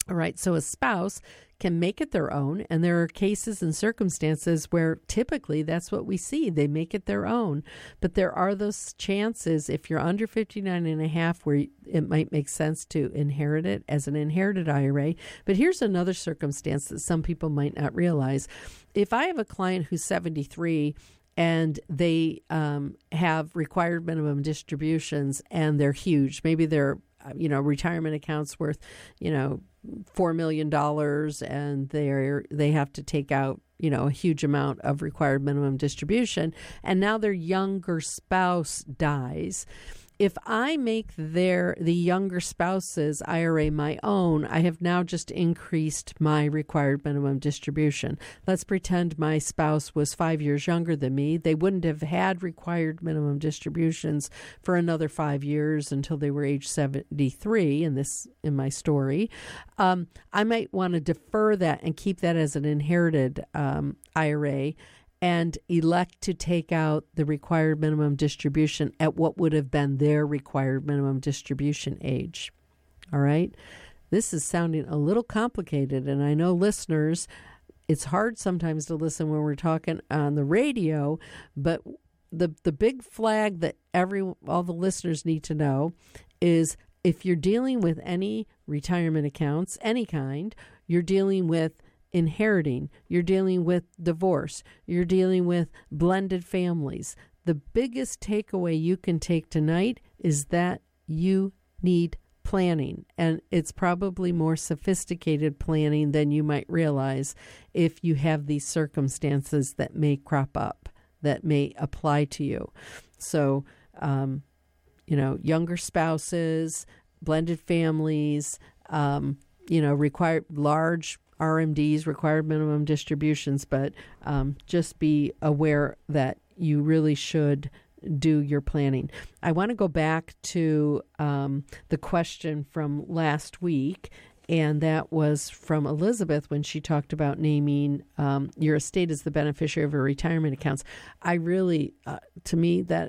All right, so a spouse can make it their own, and there are cases and circumstances where typically that's what we see. They make it their own. But there are those chances, if you're under fifty-nine and a half, where it might make sense to inherit it as an inherited I R A. But here's another circumstance that some people might not realize. If I have a client who's seventy-three and they um, have required minimum distributions and they're huge, maybe they're, you know, retirement accounts worth, you know, four million dollars, and they're they have to take out, you know, a huge amount of required minimum distribution, and now their younger spouse dies. If I make their the younger spouse's I R A my own, I have now just increased my required minimum distribution. Let's pretend my spouse was five years younger than me. They wouldn't have had required minimum distributions for another five years until they were age seventy-three in this in my story. Um, I might want to defer that and keep that as an inherited um, I R A, and elect to take out the required minimum distribution at what would have been their required minimum distribution age. All right? This is sounding a little complicated, and I know listeners, it's hard sometimes to listen when we're talking on the radio, but the the big flag that every all the listeners need to know is if you're dealing with any retirement accounts, any kind, you're dealing with inheriting, you're dealing with divorce, you're dealing with blended families. The biggest takeaway you can take tonight is that you need planning, and it's probably more sophisticated planning than you might realize if you have these circumstances that may crop up, that may apply to you. So, um, you know, younger spouses, blended families, um, you know, require large R M Ds, required minimum distributions, but um, just be aware that you really should do your planning. I want to go back to um, the question from last week, and that was from Elizabeth when she talked about naming um, your estate as the beneficiary of your retirement accounts. I really, uh, to me, that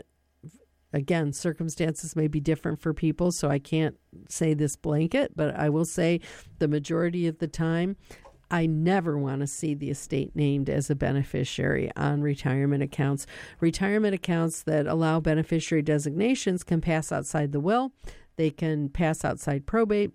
again, circumstances may be different for people, so I can't say this blanket, but I will say the majority of the time, I never want to see the estate named as a beneficiary on retirement accounts. Retirement accounts that allow beneficiary designations can pass outside the will. They can pass outside probate.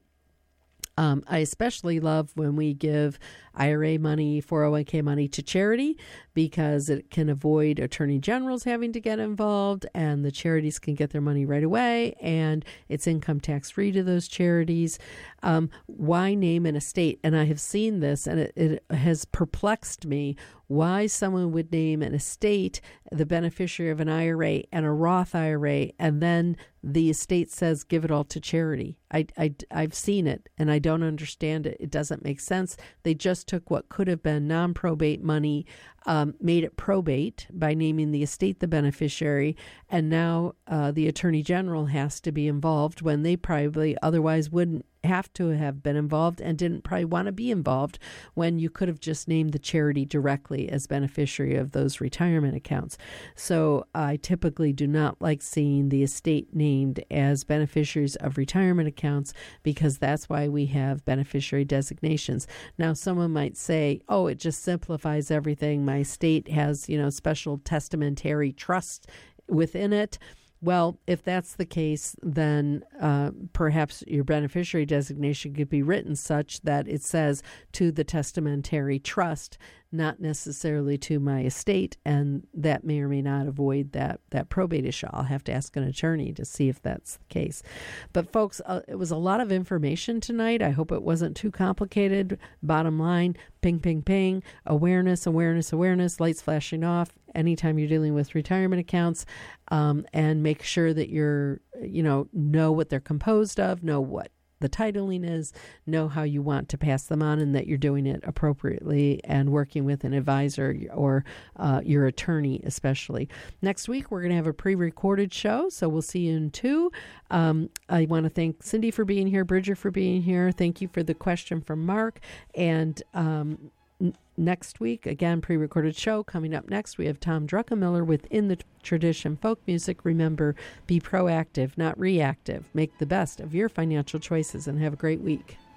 Um, I especially love when we give I R A money, four oh one k money to charity, because it can avoid attorney generals having to get involved, and the charities can get their money right away, and it's income tax free to those charities. Um, why name an estate? And I have seen this, and it, it has perplexed me why someone would name an estate the beneficiary of an I R A and a Roth I R A, and then the estate says give it all to charity. I, I, I've seen it, and I don't understand it. It doesn't make sense. They just took what could have been non-probate money, um, made it probate by naming the estate the beneficiary, and now uh, the Attorney General has to be involved when they probably otherwise wouldn't have to have been involved and didn't probably want to be involved, when you could have just named the charity directly as beneficiary of those retirement accounts. So I typically do not like seeing the estate named as beneficiaries of retirement accounts, because that's why we have beneficiary designations. Now, someone might say, oh, it just simplifies everything. My estate has, you know, special testamentary trust within it. Well, if that's the case, then uh, perhaps your beneficiary designation could be written such that it says to the testamentary trust, not necessarily to my estate, and that may or may not avoid that, that probate issue. I'll have to ask an attorney to see if that's the case. But folks, uh, it was a lot of information tonight. I hope it wasn't too complicated. Bottom line, ping, ping, ping, awareness, awareness, awareness, lights flashing off anytime you're dealing with retirement accounts, um, and make sure that you're, you know, know what they're composed of, know what the titling is, know how you want to pass them on, and that you're doing it appropriately and working with an advisor or uh, your attorney especially. Next week, we're going to have a pre-recorded show, so we'll see you in two. Um, I want to thank Cindy for being here, Bridger for being here. Thank you for the question from Mark. And um, n- next week, again, pre-recorded show. Coming up next, we have Tom Druckenmiller with In the Tradition Folk Music. Remember, be proactive, not reactive. Make the best of your financial choices, and have a great week.